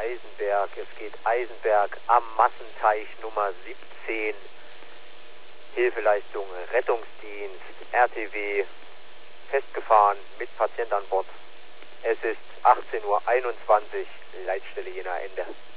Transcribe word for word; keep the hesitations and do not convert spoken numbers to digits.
Eisenberg. Es geht Eisenberg am Massenteich Nummer siebzehn. Hilfeleistung Rettungsdienst, R T W, festgefahren mit Patient an Bord. Es ist achtzehn Uhr einundzwanzig, Leitstelle Jena Ende.